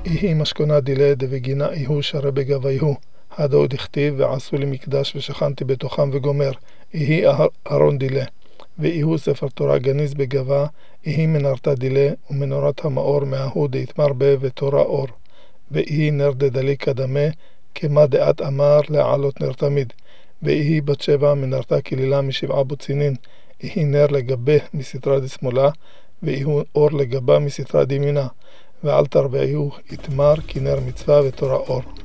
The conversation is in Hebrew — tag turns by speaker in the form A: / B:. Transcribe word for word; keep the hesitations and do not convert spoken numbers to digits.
A: יהי משכונה דילה דבגינה איהו שרה בגביהו, הדאו דכתיב ועשו לי מקדש ושכנתי בתוכם וגומר, יהי ארון דילה. ואיהו ספר תורה גניז בגבה, יהי מנרתה דילה ומנורת המאור מההו דהתמר בה ותורה אור. ויהי נר דדליק אדמה, כמה דעת אמר להעלות נר תמיד. ויהי בת שבע מנרתה כלילה משבעה בוצינין, יהי נר לגבה מסתרה דשמאלה, ויהי אור לגבה מסתרה דימינה. ואל תרבעיהו יתמר כנר מצווה ותורה אור.